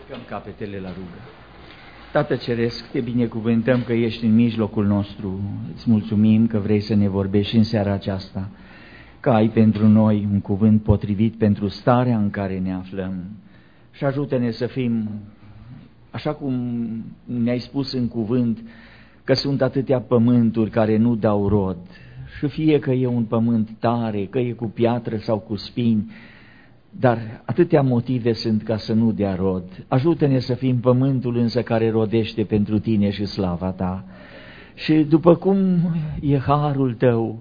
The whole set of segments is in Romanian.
Ridicăm capetele la rugă. Tată Ceresc, te binecuvântăm că ești în mijlocul nostru. Îți mulțumim că vrei să ne vorbești în seara aceasta, că ai pentru noi un cuvânt potrivit pentru starea în care ne aflăm. Și ajută-ne să fim, așa cum ne-ai spus în cuvânt, că sunt atâtea pământuri care nu dau rod. Și fie că e un pământ tare, că e cu piatră sau cu spini, dar atâtea motive sunt ca să nu dea rod. Ajută-ne să fim pământul însă care rodește pentru tine și slava ta. Și după cum e harul tău,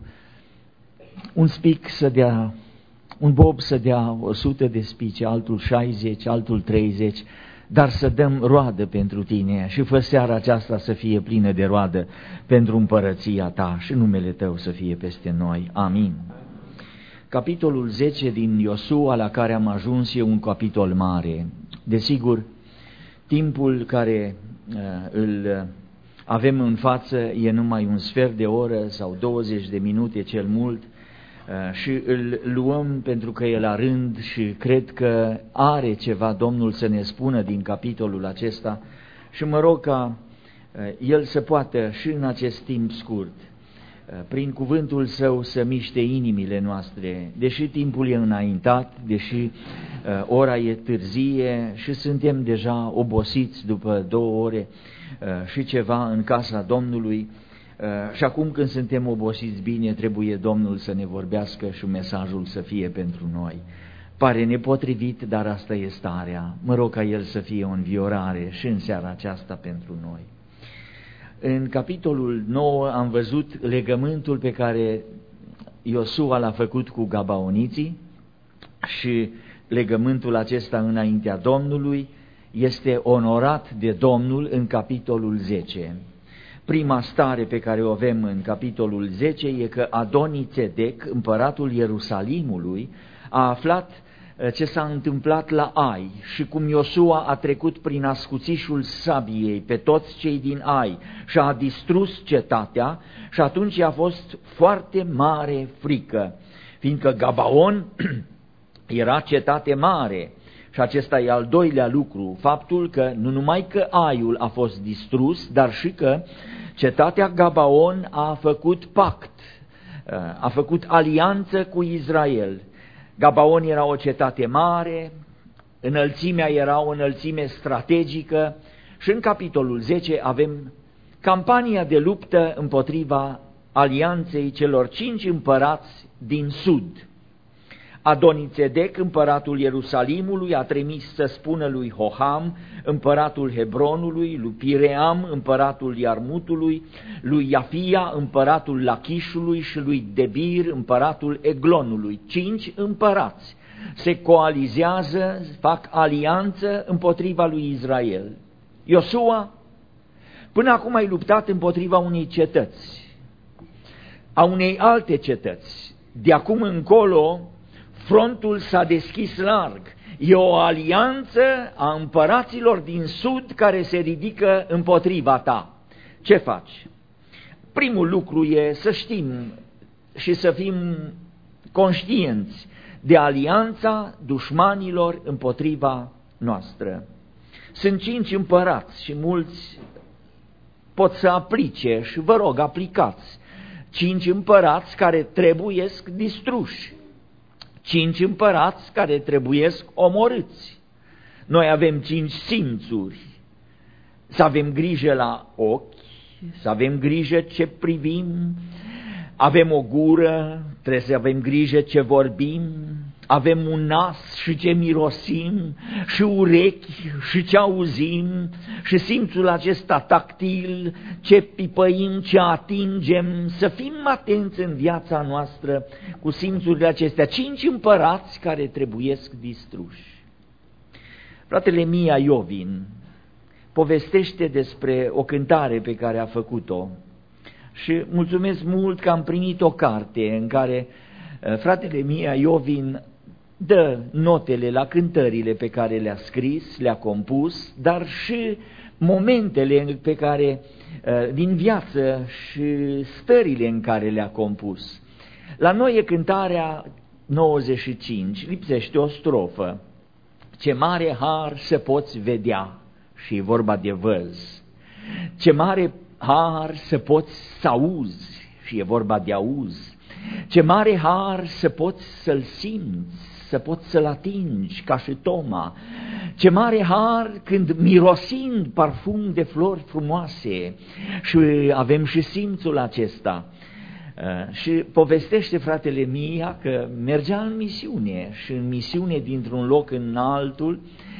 un spic să dea, un bob să dea 100 de spice, altul 60, altul 30, dar să dăm roadă pentru tine și fă seara aceasta să fie plină de roadă pentru împărăția ta și numele tău să fie peste noi. Amin. Capitolul 10 din Iosua la care am ajuns e un capitol mare. Desigur, timpul care îl avem în față e numai un sfert de oră sau 20 de minute cel mult și îl luăm pentru că e la rând și cred că are ceva Domnul să ne spună din capitolul acesta și mă rog ca El să poată și în acest timp scurt, prin cuvântul Său să miște inimile noastre, deși timpul e înaintat, deși ora e târzie și suntem deja obosiți după 2 ore și ceva în casa Domnului și acum când suntem obosiți bine, trebuie Domnul să ne vorbească și mesajul să fie pentru noi. Pare nepotrivit, dar asta e starea. Mă rog ca El să fie o înviorare și în seara aceasta pentru noi. În capitolul 9 am văzut legământul pe care Iosua l-a făcut cu gabaoniții și legământul acesta înaintea Domnului este onorat de Domnul în capitolul 10. Prima stare pe care o avem în capitolul 10 e că Adoni-Țedec, împăratul Ierusalimului, a aflat ce s-a întâmplat la Ai și cum Iosua a trecut prin ascuțișul sabiei pe toți cei din Ai și a distrus cetatea și atunci a fost foarte mare frică, fiindcă Gabaon era cetate mare. Și acesta e al doilea lucru, faptul că nu numai că Aiul a fost distrus, dar și că cetatea Gabaon a făcut pact, a făcut alianță cu Israel. Gabaon era o cetate mare, înălțimea era o înălțime strategică și în capitolul 10 avem campania de luptă împotriva alianței celor 5 împărați din sud. Adoni-Țedec, împăratul Ierusalimului, a trimis să spună lui Hoham, împăratul Hebronului, lui Piream, împăratul Iarmutului, lui Iafia, împăratul Lachișului și lui Debir, împăratul Eglonului. 5 împărați se coalizează, fac alianță împotriva lui Israel. Iosua, până acum ai luptat împotriva unei cetăți, a unei alte cetăți. De acum încolo frontul s-a deschis larg. E o alianță a împăraților din sud care se ridică împotriva ta. Ce faci? Primul lucru e să știm și să fim conștienți de alianța dușmanilor împotriva noastră. Sunt 5 împărați și mulți pot să aplice și vă rog, aplicați. 5 împărați care trebuiesc distruși. 5 împărați care trebuiesc omorâți. Noi avem 5 simțuri. Să avem grijă la ochi, să avem grijă ce privim, avem o gură, trebuie să avem grijă ce vorbim, avem un nas și ce mirosim, și urechi și ce auzim, și simțul acesta tactil, ce pipăim, ce atingem, să fim atenți în viața noastră cu simțurile acestea. 5 împărați care trebuiesc distruși. Fratele Mia Iovin povestește despre o cântare pe care a făcut-o și mulțumesc mult că am primit o carte în care fratele Mia Iovin dă notele la cântările pe care le-a scris, le-a compus, dar și momentele pe care, din viață și stările în care le-a compus. La noi e cântarea 95, lipsește o strofă. Ce mare har să poți vedea, și e vorba de văz. Ce mare har să poți să auzi, și e vorba de auz. Ce mare har să poți să-l simți, să poți să-l atingi, ca și Toma. Ce mare har când mirosind parfum de flori frumoase, și avem și simțul acesta. Și povestește fratele Mia că mergea în misiune și în misiune dintr-un loc în altul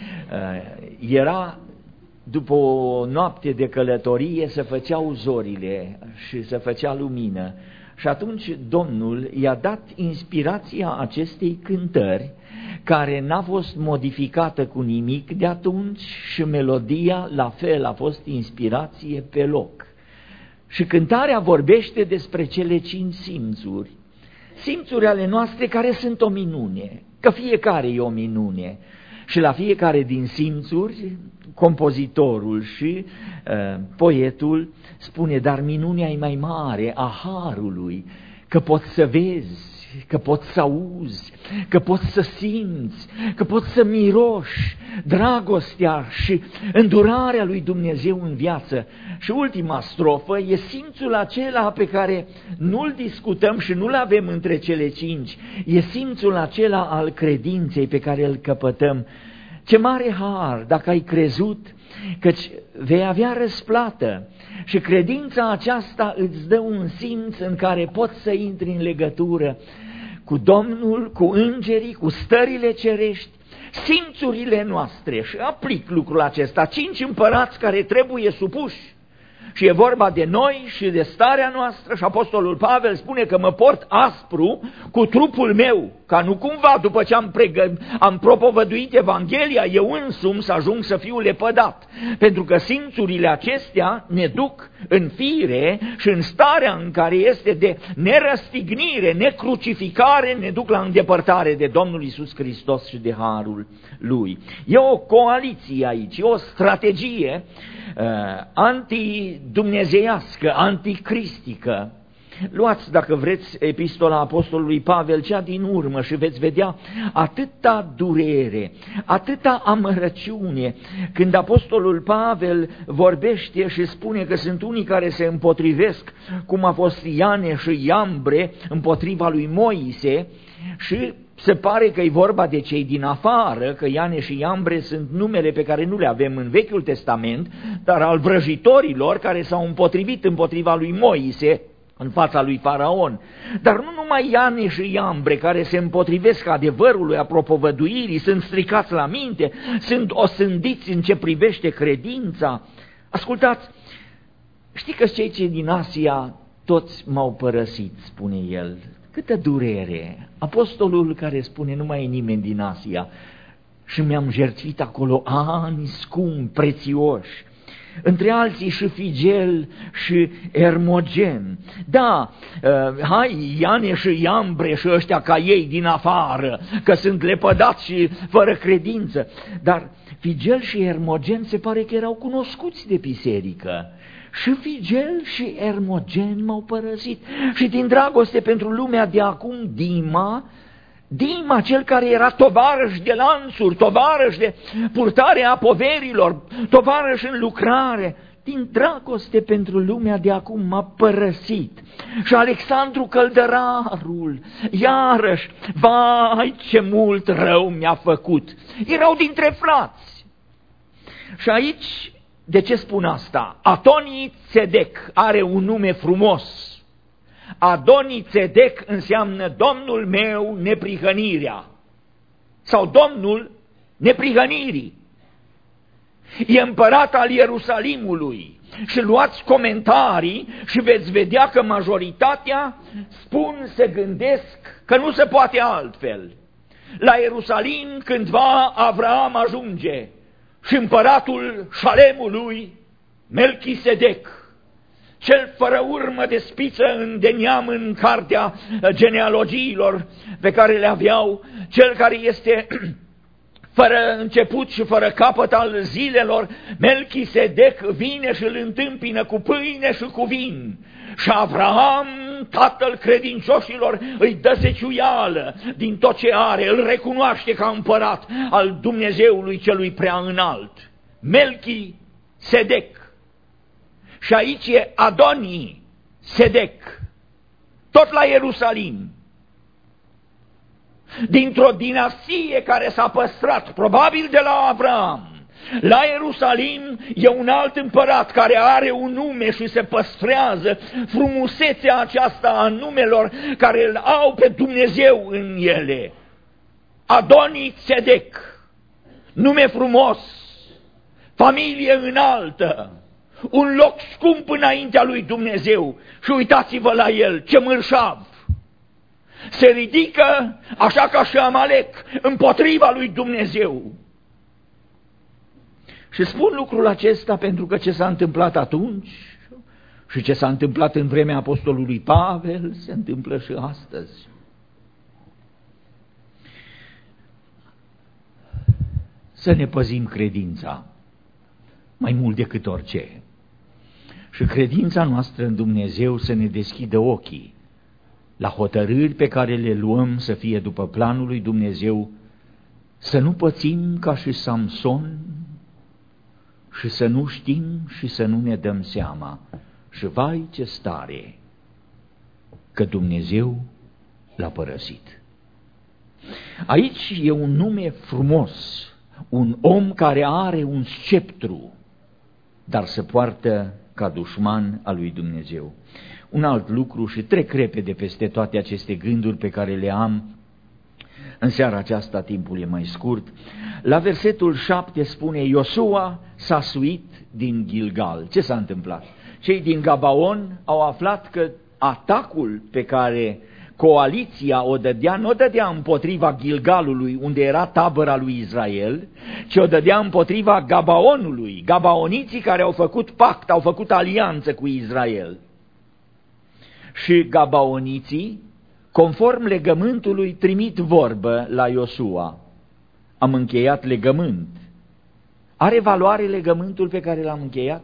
era după o noapte de călătorie, se făceau zorile și se făcea lumină. Și atunci Domnul i-a dat inspirația acestei cântări, care n-a fost modificată cu nimic de atunci, și melodia la fel a fost inspirație pe loc. Și cântarea vorbește despre cele 5 simțuri, simțuri ale noastre care sunt o minune, că fiecare e o minune. Și la fiecare din simțuri, compozitorul și poetul spune, dar minunea e mai mare a harului, că poți să vezi, că poți să auzi, că poți să simți, că poți să miroși dragostea și îndurarea lui Dumnezeu în viață. Și ultima strofă e simțul acela pe care nu-l discutăm și nu-l avem între cele 5, e simțul acela al credinței pe care îl căpătăm. Ce mare har dacă ai crezut, căci vei avea răsplată, și credința aceasta îți dă un simț în care poți să intri în legătură cu Domnul, cu îngerii, cu stările cerești, simțurile noastre. Și aplic lucrul acesta, 5 împărați care trebuie supuși. Și e vorba de noi și de starea noastră, și apostolul Pavel spune că mă port aspru cu trupul meu, ca nu cumva după ce am propovăduit Evanghelia, eu însumi să ajung să fiu lepădat. Pentru că simțurile acestea ne duc în fire și în starea în care este de nerăstignire, necrucificare, ne duc la îndepărtare de Domnul Iisus Hristos și de harul Lui. E o coaliție aici, e o strategie antidumnezeiască, anticristică. Luați, dacă vreți, epistola apostolului Pavel, cea din urmă, și veți vedea atâta durere, atâta amărăciune, când apostolul Pavel vorbește și spune că sunt unii care se împotrivesc, cum a fost Iane și Iambre, împotriva lui Moise, și se pare că e vorba de cei din afară, că Iane și Iambre sunt numele pe care nu le avem în Vechiul Testament, dar al vrăjitorilor care s-au împotrivit împotriva lui Moise în fața lui Faraon. Dar nu numai Iane și Iambre care se împotrivesc adevărului, a propovăduirii, sunt stricați la minte, sunt osândiți în ce privește credința. Ascultați, știi că cei ce din Asia toți m-au părăsit, spune el. Câtă durere! Apostolul care spune, nu mai e nimeni din Asia, și mi-am jertfit acolo ani scumpi, prețioși, între alții și Figel și Ermogen. Da, hai, Iane și Iambre și ăștia ca ei din afară, că sunt lepădați și fără credință, dar Figel și Ermogen se pare că erau cunoscuți de biserică. Și Figel și Ermogen m-au părăsit. Și din dragoste pentru lumea de acum, Dima, cel care era tovarăș de lanțuri, tovarăș de purtare a poverilor, tovarăș în lucrare, din dragoste pentru lumea de acum m-a părăsit. Și Alexandru Căldărarul, iarăși, vai ce mult rău mi-a făcut. Erau dintre frați. Și aici, de ce spun asta? Adoni Tzedec are un nume frumos. Adoni Tzedec înseamnă Domnul meu neprihănirea sau Domnul neprihănirii. E împărat al Ierusalimului și luați comentarii și veți vedea că majoritatea spun, se gândesc că nu se poate altfel. La Ierusalim cândva Avraam ajunge și împăratul Șalemului, Melchisedec, cel fără urmă de spiță de neam în cartea genealogiilor pe care le aveau, cel care este fără început și fără capăt al zilelor, Melchisedec vine și îl întâmpină cu pâine și cu vin. Și Avraam Adon, tatăl credincioșilor, îi dă zeciuială din tot ce are, îl recunoaște ca împărat al Dumnezeului celui prea înalt. Melchi Sedec. Și aici e Adonii Sedec, tot la Ierusalim. Dintr-o dinastie care s-a păstrat, probabil de la Avram. La Ierusalim e un alt împărat care are un nume și se păstrează frumusețea aceasta a numelor care îl au pe Dumnezeu în ele. Adonii Tzedec, nume frumos, familie înaltă, un loc scump înaintea lui Dumnezeu. Și uitați-vă la el, ce mărșav! Se ridică, așa ca și Amalek, împotriva lui Dumnezeu. Și spun lucrul acesta pentru că ce s-a întâmplat atunci și ce s-a întâmplat în vremea apostolului Pavel se întâmplă și astăzi. Să ne păzim credința mai mult decât orice. Și credința noastră în Dumnezeu să ne deschidă ochii la hotărâri pe care le luăm să fie după planul lui Dumnezeu, să nu pățim ca și Samson și să nu știm și să nu ne dăm seama. Și vai ce stare că Dumnezeu l-a părăsit. Aici e un nume frumos, un om care are un sceptru, dar se poartă ca dușman al lui Dumnezeu. Un alt lucru, și trec repede peste toate aceste gânduri pe care le am în seara aceasta, timpul e mai scurt. La versetul 7 spune: Iosua s-a suit din Gilgal. Ce s-a întâmplat? Cei din Gabaon au aflat că atacul pe care coaliția o dădea, nu o dădea împotriva Gilgalului, unde era tabăra lui Israel, ci o dădea împotriva Gabaonului, gabaoniții care au făcut pact, au făcut alianță cu Israel. Și gabaoniții, conform legământului, trimit vorbă la Iosua: am încheiat legământ. Are valoare legământul pe care l-am încheiat?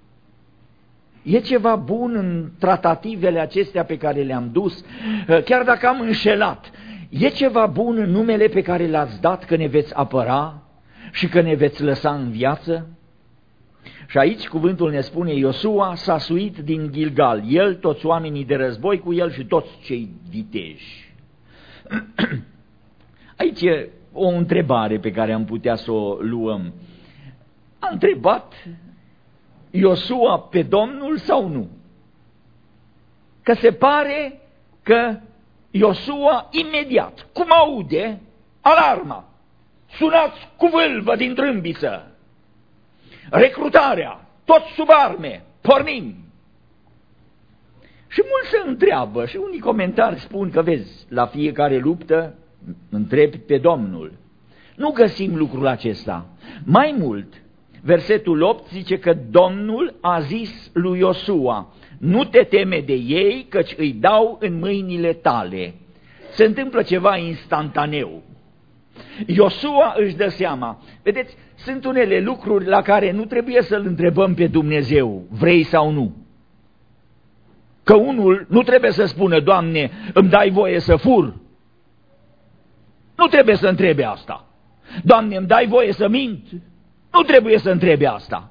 E ceva bun în tratativele acestea pe care le-am dus, chiar dacă am înșelat? E ceva bun în numele pe care l-ați dat că ne veți apăra și că ne veți lăsa în viață? Și aici cuvântul ne spune: Iosua s-a suit din Gilgal, el, toți oamenii de război cu el și toți cei viteji. Aici e o întrebare pe care am putea să o luăm. A întrebat Iosua pe Domnul sau nu? Că se pare că Iosua imediat, cum aude alarma, sunați cu vâlvă din trâmbiță, recrutarea, toți sub arme, pornim. Și mulți se întreabă și unii comentari spun că, vezi, la fiecare luptă întrebi pe Domnul. Nu găsim lucrul acesta. Mai mult, versetul 8 zice că Domnul a zis lui Iosua: nu te teme de ei, căci îi dau în mâinile tale. Se întâmplă ceva instantaneu. Iosua își dă seama. Vedeți, sunt unele lucruri la care nu trebuie să-L întrebăm pe Dumnezeu, vrei sau nu. Că unul nu trebuie să spună: Doamne, îmi dai voie să fur? Nu trebuie să întrebe asta. Doamne, îmi dai voie să mint? Nu trebuie să întrebe asta.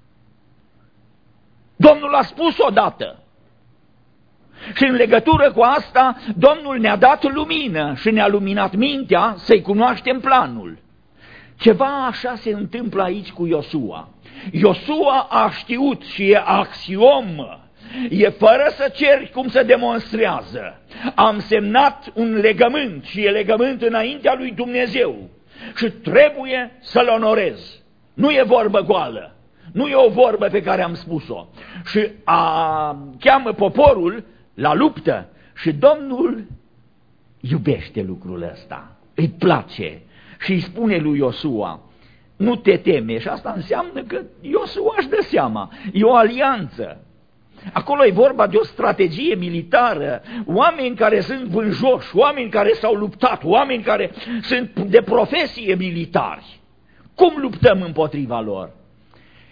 Domnul a spus odată. Și în legătură cu asta, Domnul ne-a dat lumină și ne-a luminat mintea să-i cunoaștem planul. Ceva așa se întâmplă aici cu Iosua. Iosua a știut și e axiom, e fără să ceri cum se demonstrează. Am semnat un legământ și e legământ înaintea lui Dumnezeu și trebuie să-l onorez. Nu e vorbă goală, nu e o vorbă pe care am spus-o. Și cheamă poporul la luptă și Domnul iubește lucrul ăsta, îi place și îi spune lui Iosua: nu te teme. Și asta înseamnă că Iosua își dă seama, e o alianță. Acolo e vorba de o strategie militară, oameni care sunt vânjoși, oameni care s-au luptat, oameni care sunt de profesie militari. Cum luptăm împotriva lor?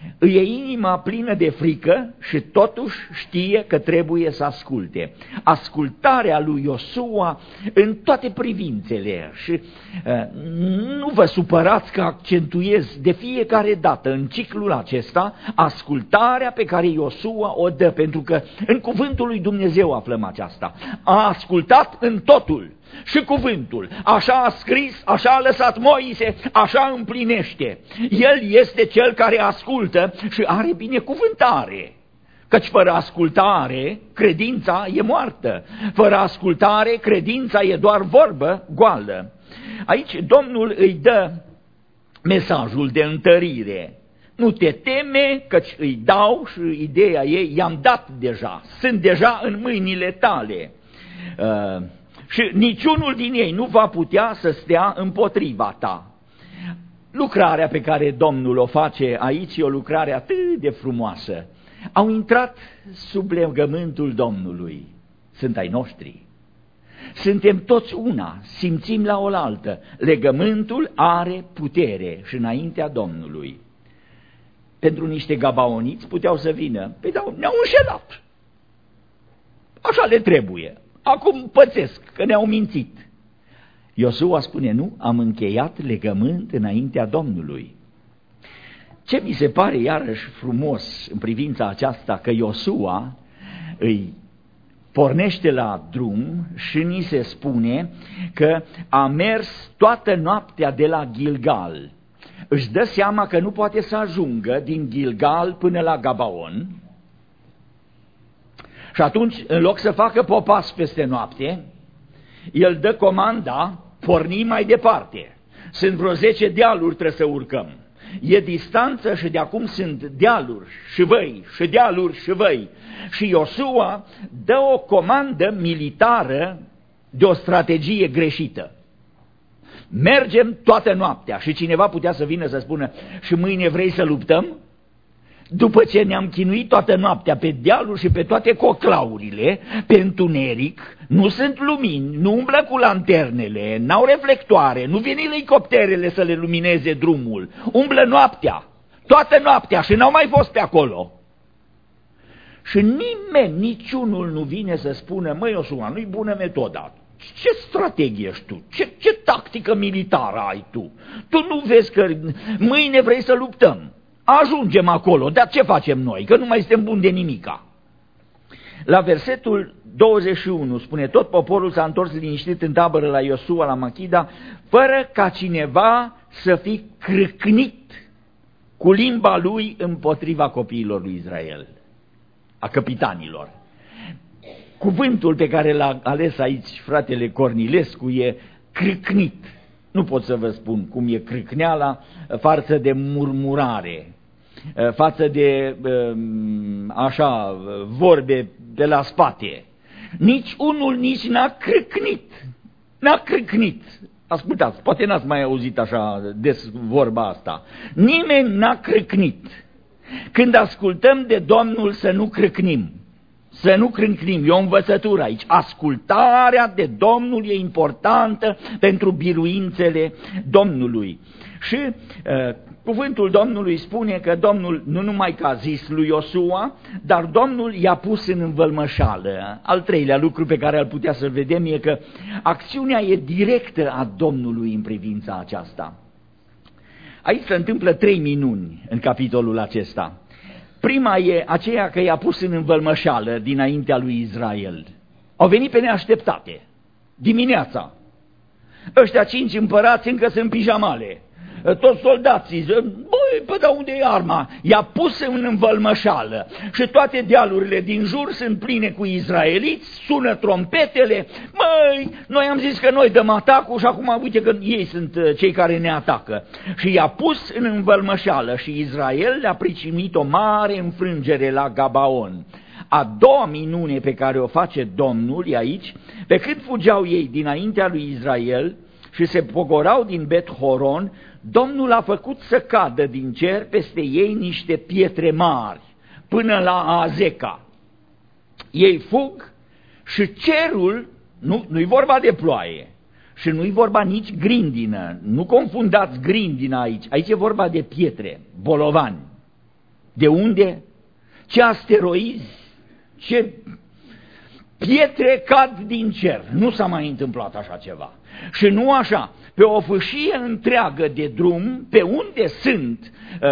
Îi e inima plină de frică și totuși știe că trebuie să asculte. Ascultarea lui Iosua în toate privințele și nu vă supărați că accentuez de fiecare dată în ciclul acesta ascultarea pe care Iosua o dă, pentru că în cuvântul lui Dumnezeu aflăm aceasta. A ascultat în totul. Și cuvântul, așa a scris, așa a lăsat Moise, așa împlinește. El este cel care ascultă și are binecuvântare. Căci fără ascultare, credința e moartă. Fără ascultare, credința e doar vorbă goală. Aici Domnul îi dă mesajul de întărire. Nu te teme, căci îi dau și ideea ei, i-am dat deja, sunt deja în mâinile tale. Și niciunul din ei nu va putea să stea împotriva ta. Lucrarea pe care Domnul o face aici e o lucrare atât de frumoasă. Au intrat sub legământul Domnului. Sunt ai noștri. Suntem toți una, simțim la oaltă. Legământul are putere și înaintea Domnului. Pentru niște gabaoniți puteau să vină. Păi da, ne-au înșelat. Așa le trebuie. Acum pățesc că ne-au mințit. Iosua spune, nu, am încheiat legământ înaintea Domnului. Ce mi se pare iarăși frumos în privința aceasta, că Iosua îi pornește la drum și ni se spune că a mers toată noaptea de la Gilgal. Își dă seama că nu poate să ajungă din Gilgal până la Gabaon. Și atunci, în loc să facă popas peste noapte, el dă comanda, porni mai departe. Sunt vreo 10 dealuri, trebuie să urcăm. E distanță și de acum sunt dealuri și văi, și dealuri și văi. Și Iosua dă o comandă militară de o strategie greșită. Mergem toată noaptea. Și cineva putea să vină să spună, și mâine vrei să luptăm? După ce ne-am chinuit toată noaptea pe dealuri și pe toate coclaurile, pe întuneric, nu sunt lumini, nu umblă cu lanternele, n-au reflectoare, nu vin elicopterele să le lumineze drumul, umblă noaptea, toată noaptea și n-au mai fost pe acolo. Și nimeni, niciunul nu vine să spună, măi Iosua, nu-i bună metoda. Ce strategie ești tu? Ce tactică militară ai tu? Tu nu vezi că mâine vrei să luptăm? Ajungem acolo, dar ce facem noi? Că nu mai suntem buni de nimica. La versetul 21 spune, tot poporul s-a întors liniștit în tabără la Iosua, la Machida, fără ca cineva să fi crâcnit cu limba lui împotriva copiilor lui Israel, a căpitanilor. Cuvântul pe care l-a ales aici fratele Cornilescu e crâcnit. Nu pot să vă spun cum e crâcneala față de murmurare, față de așa vorbe de la spate. Nici unul nici n-a crâcnit. N-a crâcnit. Ascultați, poate n-ați mai auzit așa des vorba asta. Nimeni n-a crâcnit. Când ascultăm de Domnul să nu crâcnim. Să nu crâncnim, e o învățătură aici. Ascultarea de Domnul e importantă pentru biruințele Domnului. Și cuvântul Domnului spune că Domnul nu numai că a zis lui Iosua, dar Domnul i-a pus în învălmășală. Al treilea lucru pe care îl putea să-l vedem e că acțiunea e directă a Domnului în privința aceasta. Aici se întâmplă 3 minuni în capitolul acesta. Prima e aceea că i-a pus în învălmășală dinaintea lui Israel. Au venit pe neașteptate, dimineața. Ăștia 5 împărați încă sunt pijamale. Toți soldații, băi, păi de unde e arma? I-a pus în învălmășală și toate dealurile din jur sunt pline cu izraeliți, sună trompetele. Măi, noi am zis că noi dăm atacul și acum uite că ei sunt cei care ne atacă. Și i-a pus în învălmășală și Israel le-a pricinuit o mare înfrângere la Gabaon. A doua minune pe care o face Domnul e aici, pe cât fugeau ei dinaintea lui Israel și se pogorau din Bet-Horon, Domnul a făcut să cadă din cer peste ei niște pietre mari, până la Azeca. Ei fug și cerul, nu-i vorba de ploaie și nu-i vorba nici grindină, nu confundați grindina aici, aici e vorba de pietre, bolovani. De unde? Ce asteroizi, ce pietre cad din cer. Nu s-a mai întâmplat așa ceva. Și nu așa, pe o fâșie întreagă de drum, pe unde sunt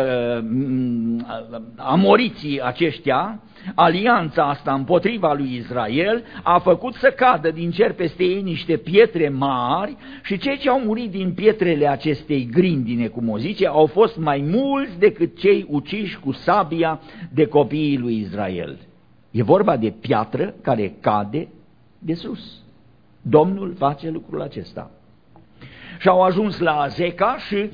amoriții aceștia, alianța asta împotriva lui Israel a făcut să cadă din cer peste ei niște pietre mari și cei ce au murit din pietrele acestei grindine, cum o zice, au fost mai mulți decât cei uciși cu sabia de copiii lui Israel. E vorba de piatră care cade de sus. Domnul face lucrul acesta. Și au ajuns la Azeca și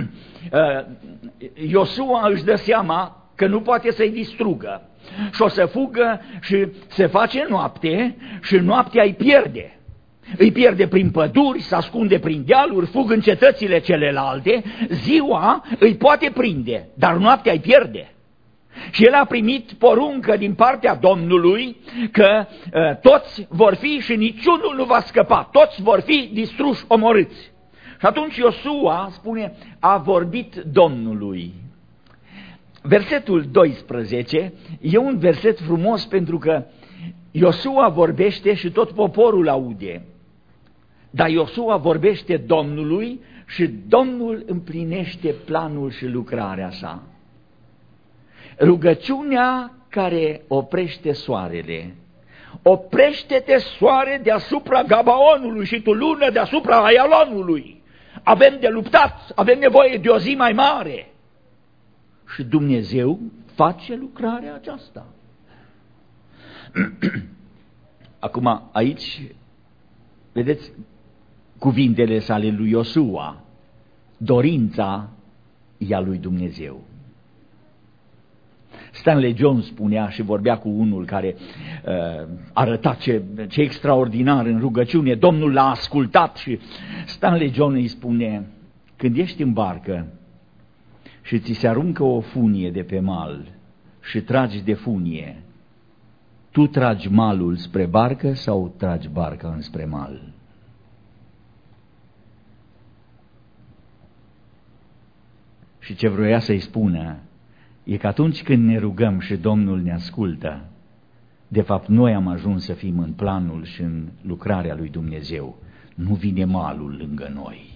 Iosua își dă seama că nu poate să-i distrugă. Și o să fugă și se face noapte și noaptea îi pierde. Îi pierde prin păduri, se ascunde prin dealuri, fug în cetățile celelalte, ziua îi poate prinde, dar noaptea îi pierde. Și el a primit poruncă din partea Domnului că toți vor fi și niciunul nu va scăpa, toți vor fi distruși, omorâți. Și atunci Iosua spune, a vorbit Domnului. Versetul 12 e un verset frumos pentru că Iosua vorbește și tot poporul aude. Dar Iosua vorbește Domnului și Domnul împlinește planul și lucrarea sa. Rugăciunea care oprește soarele. Oprește-te, soare, deasupra Gabaonului și tu, lună, deasupra Aialonului. Avem de luptat, avem nevoie de o zi mai mare. Și Dumnezeu face lucrarea aceasta. Acum, aici, vedeți cuvintele sale lui Iosua. Dorința e a lui Dumnezeu. Stanley Jones spunea și vorbea cu unul care arăta ce extraordinar în rugăciune. Domnul l-a ascultat și Stanley Jones îi spune, când ești în barcă și ți se aruncă o funie de pe mal și tragi de funie, tu tragi malul spre barcă sau tragi barca înspre mal? Și ce vroia să-i spună e că atunci când ne rugăm și Domnul ne ascultă, de fapt noi am ajuns să fim în planul și în lucrarea lui Dumnezeu. Nu vine malul lângă noi.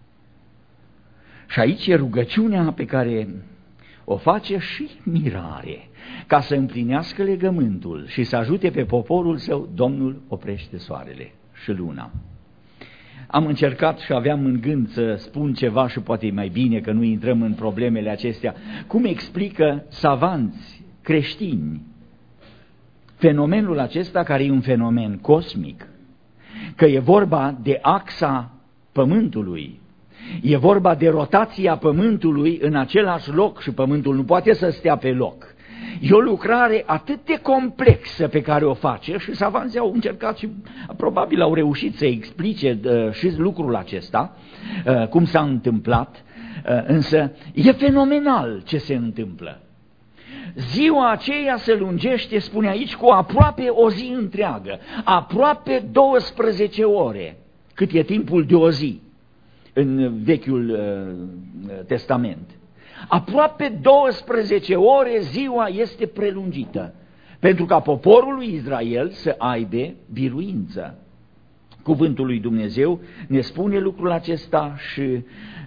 Și aici e rugăciunea pe care o face și mirare, ca să împlinească legământul și să ajute pe poporul său. Domnul oprește soarele și luna. Am încercat și aveam în gând să spun ceva și poate e mai bine că nu intrăm în problemele acestea. Cum explică savanți creștini fenomenul acesta, care e un fenomen cosmic, că e vorba de axa Pământului, e vorba de rotația Pământului în același loc și Pământul nu poate să stea pe loc. E o lucrare atât de complexă pe care o face și savanții au încercat și probabil au reușit să explice și lucrul acesta, cum s-a întâmplat, însă e fenomenal ce se întâmplă. Ziua aceea se lungește, spune aici, cu aproape o zi întreagă, aproape 12 ore, cât e timpul de o zi în Vechiul Testament. Aproape 12 ore ziua este prelungită, pentru ca poporul lui Israel să aibă biruință. Cuvântul lui Dumnezeu ne spune lucrul acesta și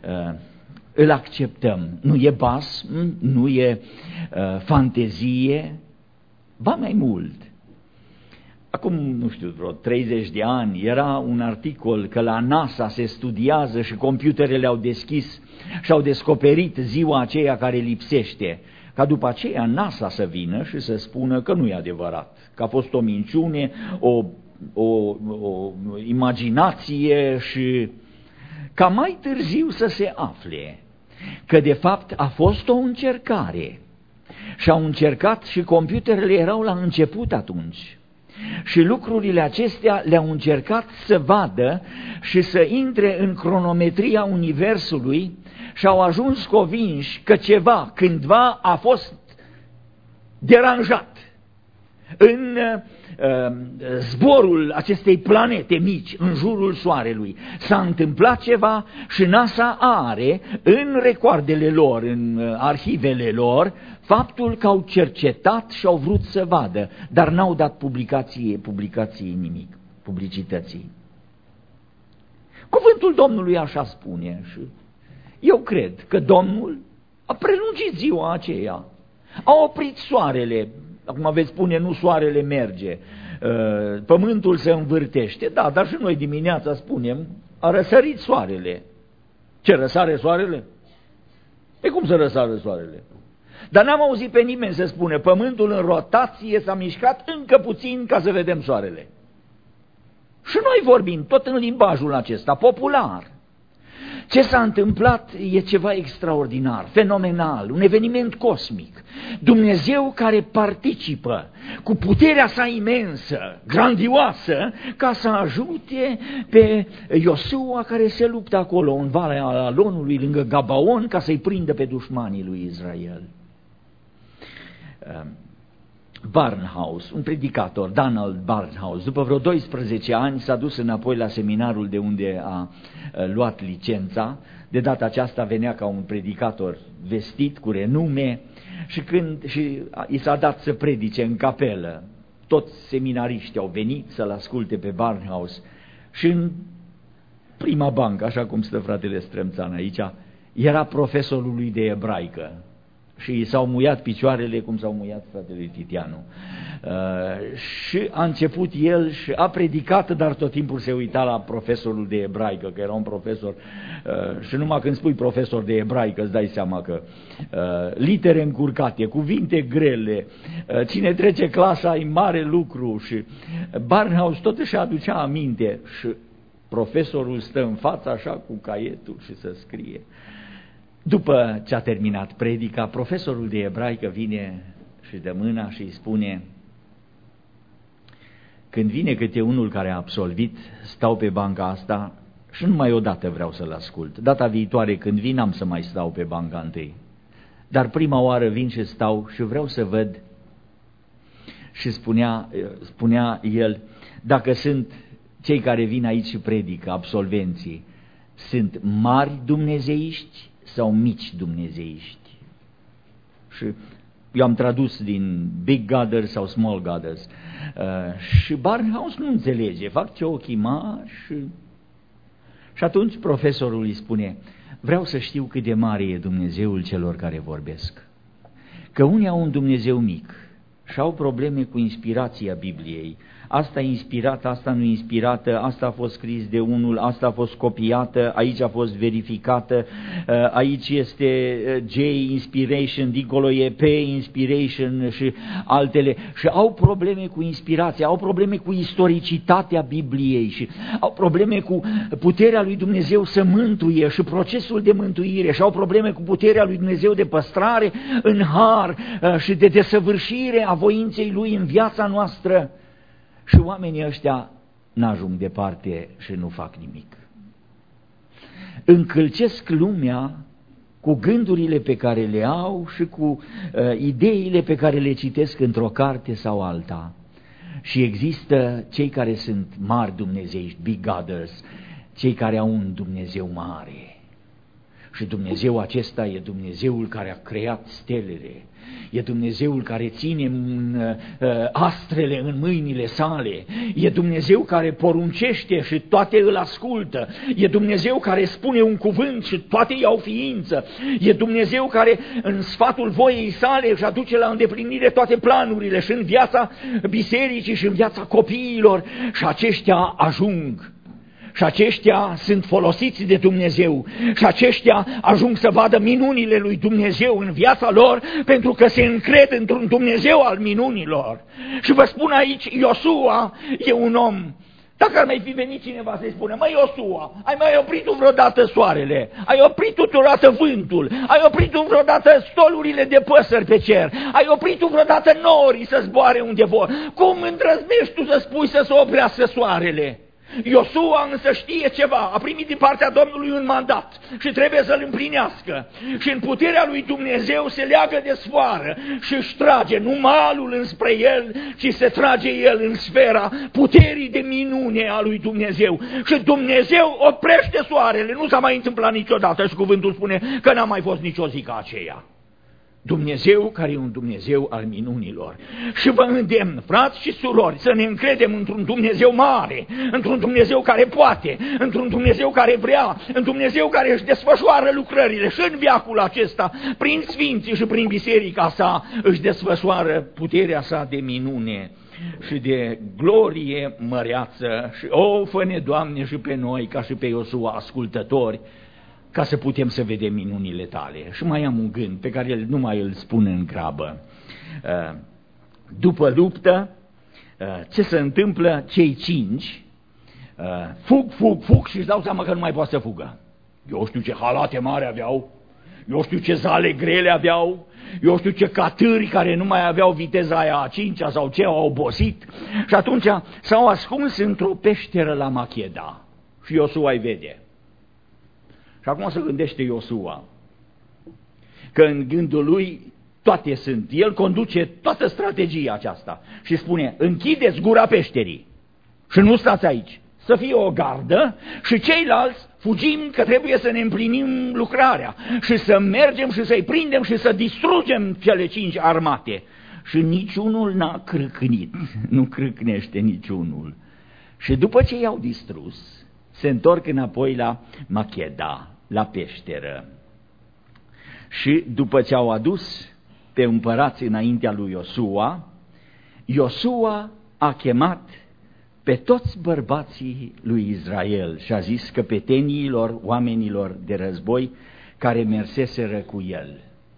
îl acceptăm. Nu e basm, nu e fantezie, ba mai mult. Acum, nu știu, vreo 30 de ani era un articol că la NASA se studiază și computerele au deschis și au descoperit ziua aceea care lipsește, ca după aceea NASA să vină și să spună că nu e adevărat, că a fost o minciune, o imaginație și ca mai târziu să se afle că de fapt a fost o încercare și au încercat și computerele erau la început atunci. Și lucrurile acestea le-au încercat să vadă și să intre în cronometria Universului și au ajuns convinși că ceva, cândva, a fost deranjat. în zborul acestei planete mici în jurul Soarelui s-a întâmplat ceva și NASA are în recoardele lor, în arhivele lor, faptul că au cercetat și au vrut să vadă, dar n-au dat publicații nimic, publicității. Cuvântul Domnului așa spune și eu cred că Domnul a prelungit ziua aceea, a oprit soarele. Acum veți spune, nu soarele merge, pământul se învârtește. Da, dar și noi dimineața spunem, a răsărit soarele. Ce, răsare soarele? E cum să răsară soarele? Dar n-am auzit pe nimeni să spune, pământul în rotație s-a mișcat încă puțin ca să vedem soarele. Și noi vorbim tot în limbajul acesta, popular. Ce s-a întâmplat e ceva extraordinar, fenomenal, un eveniment cosmic. Dumnezeu care participă cu puterea sa imensă, grandioasă, ca să ajute pe Iosua care se luptă acolo în Valea Alonului, lângă Gabaon, ca să-i prindă pe dușmanii lui Israel. Barnhouse, un predicator, Donald Barnhouse, după vreo 12 ani s-a dus înapoi la seminarul de unde a luat licența. De data aceasta venea ca un predicator vestit, cu renume, și i s-a dat să predice în capelă. Toți seminariștii au venit să-l asculte pe Barnhouse și în prima bancă, așa cum stă fratele Strămțan aici, era profesorul lui de ebraică. Și i s-au muiat picioarele cum s-au muiat fratele Titianu. Și a început el și a predicat, dar tot timpul se uita la profesorul de ebraică, că era un profesor, și numai când spui profesor de ebraică îți dai seama că litere încurcate, cuvinte grele, cine trece clasa e mare lucru. Și Barnhouse tot își aducea aminte și profesorul stă în față așa cu caietul și să scrie. După ce a terminat predica, profesorul de ebraică vine și dă mâna și îi spune: când vine câte unul care a absolvit, stau pe banca asta și numai odată vreau să-l ascult. Data viitoare când vin am să mai stau pe banca întâi. Dar prima oară vin și stau și vreau să văd. Și spunea el, dacă sunt cei care vin aici și predică, absolvenții, sunt mari dumnezeiști sau mici dumnezeiști? Și eu am tradus din Big Godders sau Small Godders. Și Barnhouse nu înțelege, fac ce ochii mari și atunci profesorul îi spune: vreau să știu cât de mare e Dumnezeul celor care vorbesc. Că unii au un Dumnezeu mic și au probleme cu inspirația Bibliei. Asta e inspirată, asta nu e inspirată, asta a fost scris de unul, asta a fost copiată, aici a fost verificată, aici este J Inspiration, dincolo e P Inspiration și altele. Și au probleme cu inspirația, au probleme cu istoricitatea Bibliei și au probleme cu puterea lui Dumnezeu să mântuie și procesul de mântuire și au probleme cu puterea lui Dumnezeu de păstrare în har și de desăvârșire a voinței lui în viața noastră. Și oamenii ăștia n-ajung departe și nu fac nimic. Încălcesc lumea cu gândurile pe care le au și cu ideile pe care le citesc într-o carte sau alta. Și există cei care sunt mari dumnezeiști, Big Godders, cei care au un Dumnezeu mare. Și Dumnezeu acesta e Dumnezeul care a creat stelele, e Dumnezeul care ține astrele în mâinile sale, e Dumnezeu care poruncește și toate îl ascultă, e Dumnezeu care spune un cuvânt și toate iau ființă, e Dumnezeu care în sfatul voiei sale își aduce la îndeplinire toate planurile și în viața bisericii și în viața copiilor și aceștia ajung. Și aceștia sunt folosiți de Dumnezeu și aceștia ajung să vadă minunile lui Dumnezeu în viața lor pentru că se încred într-un Dumnezeu al minunilor. Și vă spun aici, Iosua e un om. Dacă ar mai fi venit cineva să-i spune: măi Iosua, ai mai oprit tu vreodată soarele? Ai oprit tu vreodată vântul? Ai oprit tu vreodată stolurile de păsări pe cer? Ai oprit tu vreodată norii să zboare unde vor? Cum îndrăznești tu să spui să se oprească soarele? Iosua însă știe ceva, a primit din partea Domnului un mandat și trebuie să-l împlinească. Și în puterea lui Dumnezeu se leagă de sfoară și își trage nu malul înspre el, ci se trage el în sfera puterii de minune a lui Dumnezeu. Și Dumnezeu oprește soarele, nu s-a mai întâmplat niciodată și cuvântul spune că n-a mai fost nicio zi ca aceea. Dumnezeu care e un Dumnezeu al minunilor. Și vă îndemn, frați și surori, să ne încredem într-un Dumnezeu mare, într-un Dumnezeu care poate, într-un Dumnezeu care vrea, într-un Dumnezeu care își desfășoară lucrările și în veacul acesta, prin sfinții și prin biserica sa, își desfășoară puterea sa de minune și de glorie măreață. Și fă-ne, Doamne, și pe noi, ca și pe Iosua, ascultători, ca să putem să vedem minunile tale. Și mai am un gând pe care nu mai îl spun în grabă. După luptă, ce se întâmplă? Cei 5 fug și își dau seama că nu mai poate să fugă. Eu știu ce halate mari aveau, eu știu ce zale grele aveau, eu știu ce catâri care nu mai aveau viteza aia a 5-a sau ce au obosit. Și atunci s-au ascuns într-o peșteră la Macheda. Și Iosua îi vede. Și acum se gândește Iosua că în gândul lui toate sunt. El conduce toată strategia aceasta și spune: închideți gura peșterii și nu stați aici. Să fie o gardă și ceilalți fugim că trebuie să ne împlinim lucrarea și să mergem și să-i prindem și să distrugem cele 5 armate. Și niciunul n-a crâcnit, nu crâcnește niciunul. Și după ce i-au distrus, se întorc înapoi la Macheda, la peșteră. Și după ce au adus pe împărați înaintea lui Iosua, Iosua a chemat pe toți bărbații lui Israel și a zis căpeteniilor, oamenilor de război care merseseră cu el: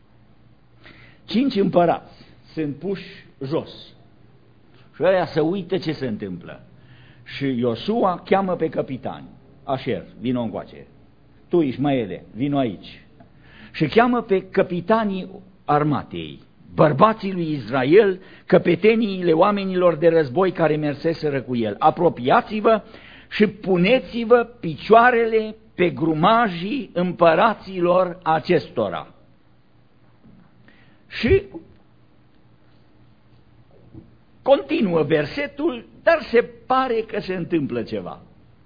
5 împărați sunt puși jos și ăia să uită ce se întâmplă. Și Iosua cheamă pe capitani: Așer, vino încoace, tu Ismaele, vino aici. Și cheamă pe capitanii armatei, bărbații lui Israel, căpeteniile oamenilor de război care merseseră cu el: apropiați-vă și puneți-vă picioarele pe grumajii împăraților acestora. Și continuă versetul, dar se pare că se întâmplă ceva.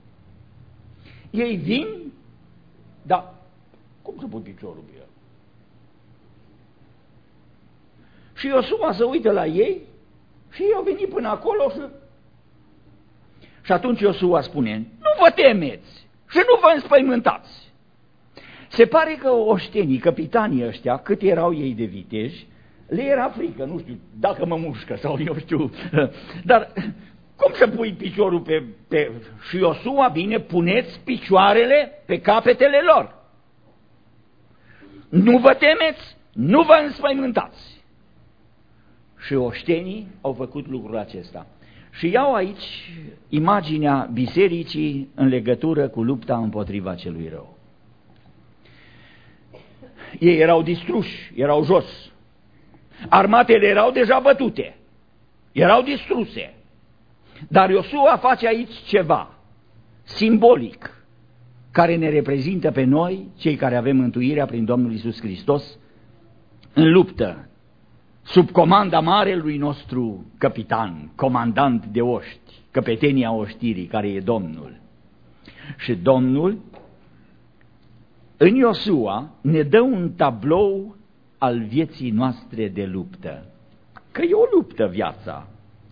Ei vin, dar cum să pun piciorul pe el? Și Iosua se uită la ei și ei au venit până acolo și atunci Iosua spune: nu vă temeți și nu vă înspăimântați. Se pare că oștenii, capitanii ăștia, cât erau ei de viteji, le era frică, nu știu, dacă mă mușcă sau eu știu, dar cum să pui piciorul pe... Și Iosua, bine, puneți picioarele pe capetele lor. Nu vă temeți, nu vă înspăimântați. Și oștenii au făcut lucrul acesta. Și iau aici imaginea bisericii în legătură cu lupta împotriva celui rău. Ei erau distruși, erau jos. Armatele erau deja bătute, erau distruse. Dar Iosua face aici ceva simbolic, care ne reprezintă pe noi, cei care avem mântuirea prin Domnul Iisus Hristos, în luptă, sub comanda marelui nostru capitan, comandant de oști, căpetenia oștirii, care e Domnul. Și Domnul, în Iosua, ne dă un tablou al vieții noastre de luptă, că e o luptă viața.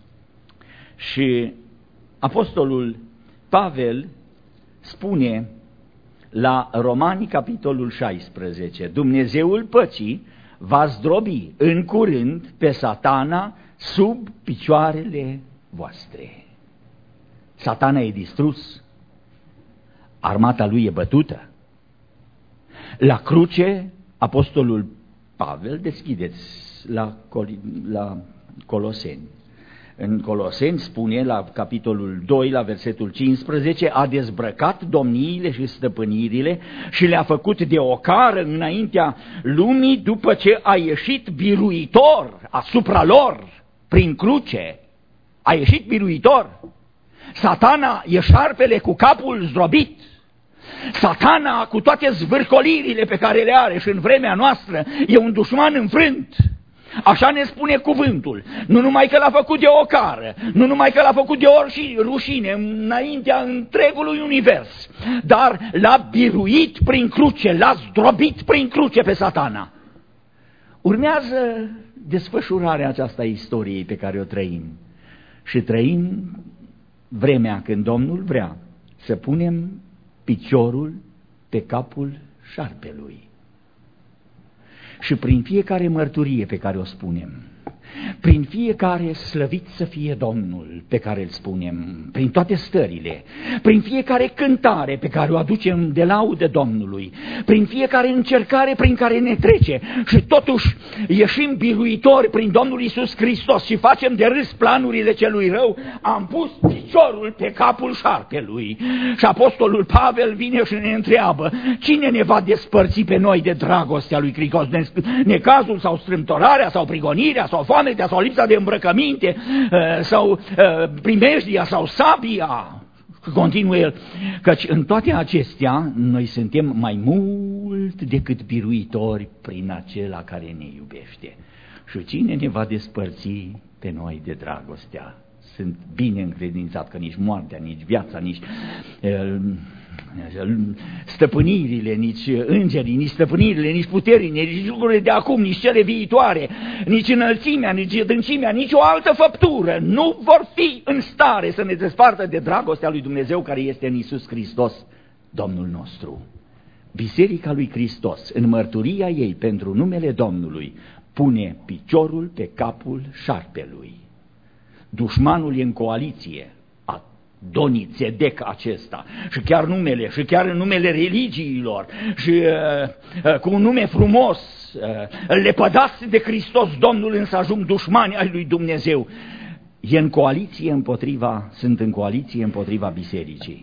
Și apostolul Pavel spune la Romani, capitolul 16, Dumnezeul păcii va zdrobi în curând pe Satana sub picioarele voastre. Satana e distrus, armata lui e bătută. La cruce, apostolul Pavel, deschideți la Coloseni. În Coloseni spune, la capitolul 2, la versetul 15, a dezbrăcat domniile și stăpânirile și le-a făcut de ocară înaintea lumii după ce a ieșit biruitor asupra lor prin cruce. A ieșit biruitor. Satana e șarpele cu capul zdrobit. Satana, cu toate zvârcolirile pe care le are și în vremea noastră, e un dușman înfrânt. Așa ne spune cuvântul. Nu numai că l-a făcut de ocară, nu numai că l-a făcut de rușine înaintea întregului univers, dar l-a biruit prin cruce, l-a zdrobit prin cruce pe Satana. Urmează desfășurarea aceasta istoriei pe care o trăim. Și trăim vremea când Domnul vrea să punem piciorul pe capul șarpelui. Și prin fiecare mărturie pe care o spunem, prin fiecare slăvit să fie Domnul pe care îl spunem, prin toate stările, prin fiecare cântare pe care o aducem de laudă Domnului, prin fiecare încercare prin care ne trece și totuși ieșim biruitori prin Domnul Iisus Hristos și facem de râs planurile celui rău, am pus piciorul pe capul șarpelui. Și apostolul Pavel vine și ne întreabă: cine ne va despărți pe noi de dragostea lui Hristos? Necazul sau strâmtorarea sau prigonirea sau foametea sau lipsa de îmbrăcăminte sau primejdia sau sabia? Continuă el, căci în toate acestea noi suntem mai mult decât biruitori prin acela care ne iubește. Și cine ne va despărți pe noi de dragostea? Sunt bine încredințat că nici moartea, nici viața, nici stăpânirile, nici îngerii, nici stăpânirile, nici puterile, nici lucrurile de acum, nici cele viitoare, nici înălțimea, nici adâncimea, nici o altă făptură nu vor fi în stare să ne despartă de dragostea lui Dumnezeu care este în Iisus Hristos, Domnul nostru. Biserica lui Hristos, în mărturia ei pentru numele Domnului, pune piciorul pe capul șarpelui. Dușmanul e în coaliție, Adonii Tzedek acesta, și chiar numele, și chiar în numele religiilor, și cu un nume frumos, lepădați de Hristos Domnul, însă ajung dușmani ai lui Dumnezeu. Sunt în coaliție împotriva bisericii.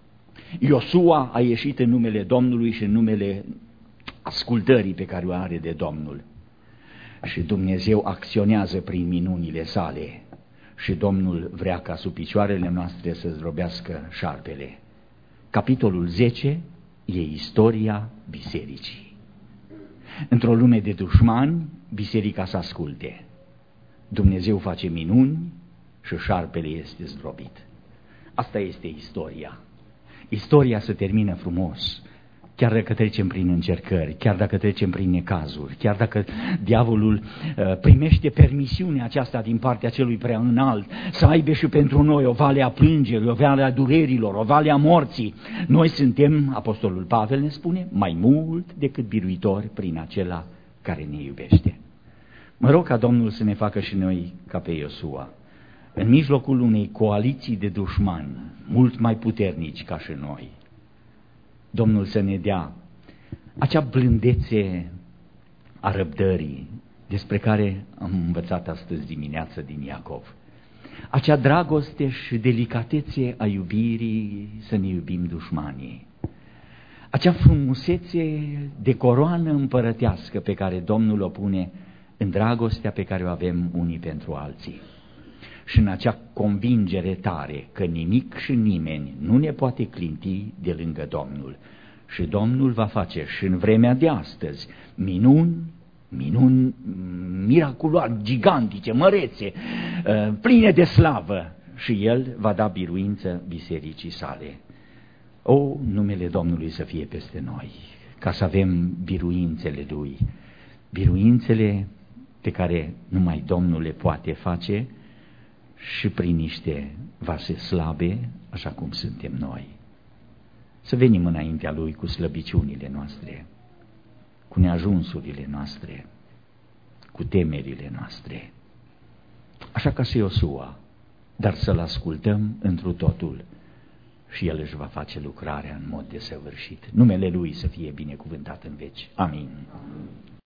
Iosua a ieșit în numele Domnului și în numele ascultării pe care o are de Domnul. Și Dumnezeu acționează prin minunile sale. Și Domnul vrea ca sub picioarele noastre să zdrobească șarpele. Capitolul 10 e istoria bisericii. Într-o lume de dușmani, biserica să asculte. Dumnezeu face minuni și șarpele este zdrobit. Asta este istoria. Istoria se termină frumos, chiar dacă trecem prin încercări, chiar dacă trecem prin necazuri, chiar dacă diavolul primește permisiunea aceasta din partea celui prea înalt să aibă și pentru noi o vale a plângerii, o vale a durerilor, o vale a morții. Noi suntem, apostolul Pavel ne spune, mai mult decât biruitori prin acela care ne iubește. Mă rog ca Domnul să ne facă și noi ca pe Iosua, în mijlocul unei coaliții de dușmani mult mai puternici ca și noi, Domnul să ne dea acea blândețe a răbdării despre care am învățat astăzi dimineață din Iacov, acea dragoste și delicatețe a iubirii să ne iubim dușmanii, acea frumusețe de coroană împărătească pe care Domnul o pune în dragostea pe care o avem unii pentru alții. Și în acea convingere tare că nimic și nimeni nu ne poate clinti de lângă Domnul. Și Domnul va face și în vremea de astăzi minuni miraculoase, gigantice, mărețe, pline de slavă, și El va da biruință bisericii sale. O, numele Domnului să fie peste noi, ca să avem biruințele Lui, biruințele pe care numai Domnul le poate face, și prin niște vase slabe, așa cum suntem noi. Să venim înaintea Lui cu slăbiciunile noastre, cu neajunsurile noastre, cu temerile noastre, așa ca și Iosua, dar să-L ascultăm întru totul și El își va face lucrarea în mod desăvârșit. Numele Lui să fie binecuvântat în veci. Amin.